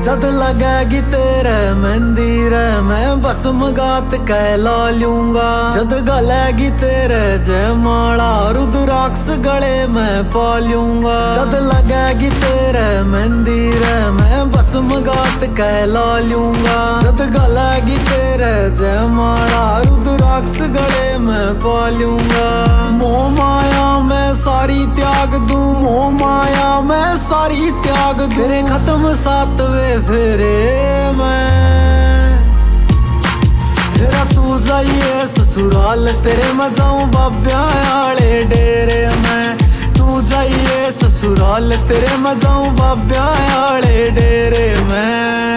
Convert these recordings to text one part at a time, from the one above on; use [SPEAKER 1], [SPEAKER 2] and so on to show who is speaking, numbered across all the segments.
[SPEAKER 1] जद लगेगी तेरे मंदिर मैं बस मगात कहला लूंगा। जद गलेगी तेरे जयमाला रुद्राक्ष गले में पा लूंगा। जद लगेगी तेरे मंदिर मैं बस मगात कहला लूंगा। जद गलेगी तेरे जयमाला रुद्राक्ष गले में पा लूंगा। मोह माया मैं सारी त्याग दूं, मोह माया मैं सारी त्याग दूं। तेरे खत्म सातवें फेरे मैं तेरा तू जाइए ससुराल तेरे मैं जाऊं बाब्या आले डेरे में। तू जाइए ससुराल तेरे मैं जाऊं बाब्या आले डेरे में।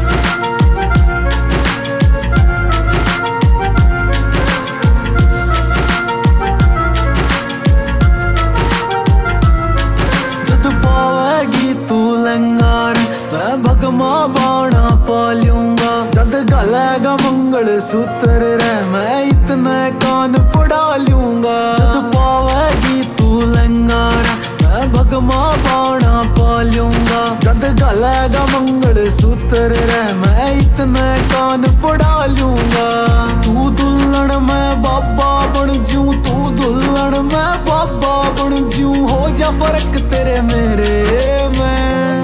[SPEAKER 1] मैं भगमा बाणा पा लूंगा। जद गलेगा मंगल सूत्र रे मैं इतने कान पड़ा लूंगा। जद पावेगी तू लंगार मैं भगमा बाणा पा लूंगा। जद गलेगा मंगल सूत्र रे मैं इतने कान पड़ा लूंगा। तू दुल्हन मैं बाबा बन जूं, तू दुल्हन मैं बाबा बन जूं। हो जा फर्क तेरे मेरे में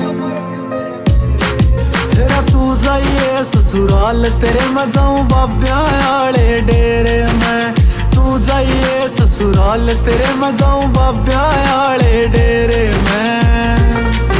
[SPEAKER 1] तू जाइए ससुराल तेरे मैं जाऊं बाब्या आले डेरे में। तू जाइए ससुराल तेरे मैं जाऊं बाब्या आले डेरे में।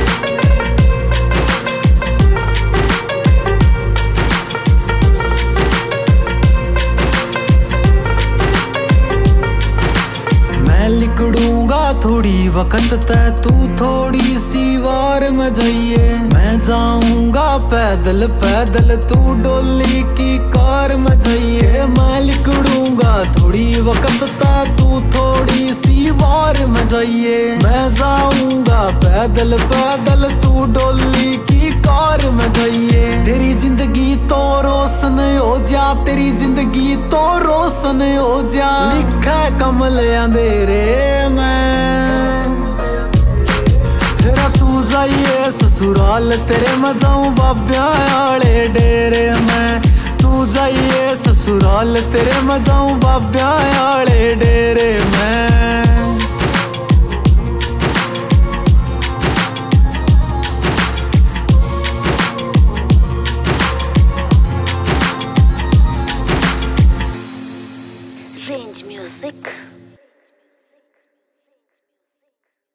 [SPEAKER 1] मैं लिखड़ूंगा थोड़ी वक्त तय तू थोड़ी सी वार में जाइए। मैं जाऊंगा पैदल पैदल तू डोली की कार में जाइए। मैं लिखड़ूंगा थोड़ी वक्त तय तू थोड़ी सी वार में जाइए। मैं जाऊंगा पैदल पैदल तू डोली की कार में जाइए। तेरी जिंदगी तो रोशन हो जा, तेरी जिंदगी तो रोशन हो जा। लिखा कमल अंधेरे में तेरा तू जाइए ससुराल तेरे मैं जाऊं बाब्या आले डेरे में। तू जाइए ससुराल तेरे मैं जाऊं बाब्या आले डेरे में।
[SPEAKER 2] Range Music.